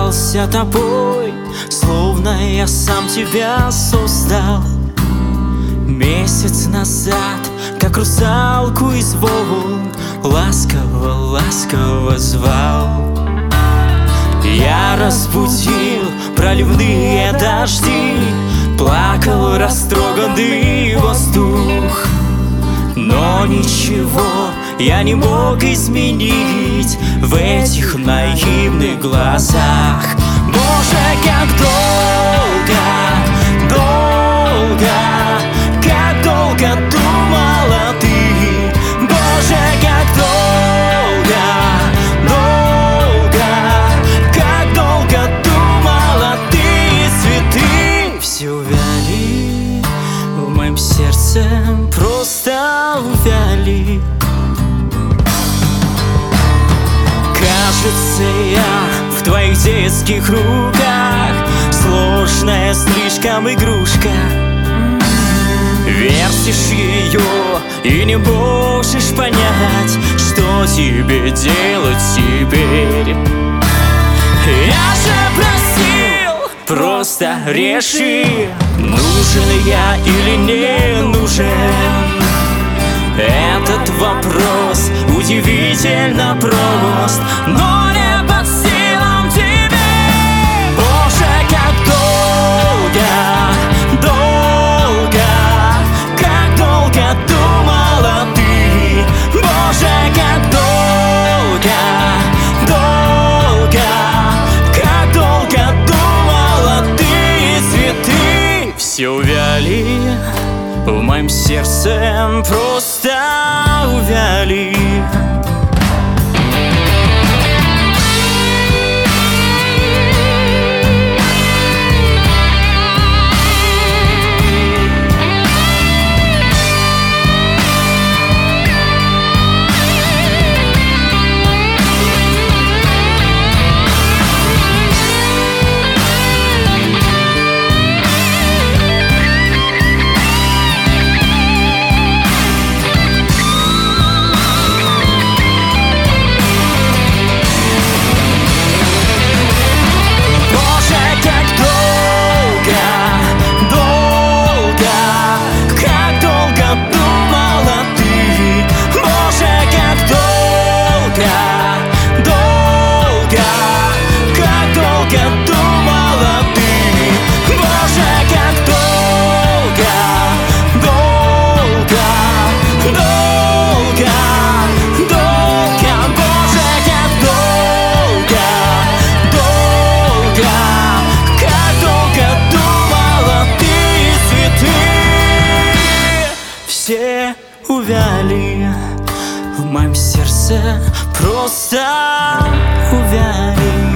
любовался тобой, словно я сам тебя создал. Месяц назад, как русалку из волн, ласково, ласково звал. Я разбудил проливные дожди, плакал растроганный воздух. Но ничего я не мог изменить в этих наивных глазах. Боже, как долго, долго, как долго думала ты. Боже, как долго, долго, как долго думала ты. Цветы все увяли в моем сердце, просто увяли. Кажется, я в твоих детских руках сложная слишком игрушка. Вертишь ее и не можешь понять, что тебе делать теперь. Я же просил, просто реши, нужен я или не нужен. Этот вопрос удивительно прост, но не под силам тебе. Боже, как долго, долго, как долго думала ты. Боже, как долго, долго, как долго думала ты. Цветы все увяли в моем сердце, просто увяли. Все увяли в моем сердце, просто увяли.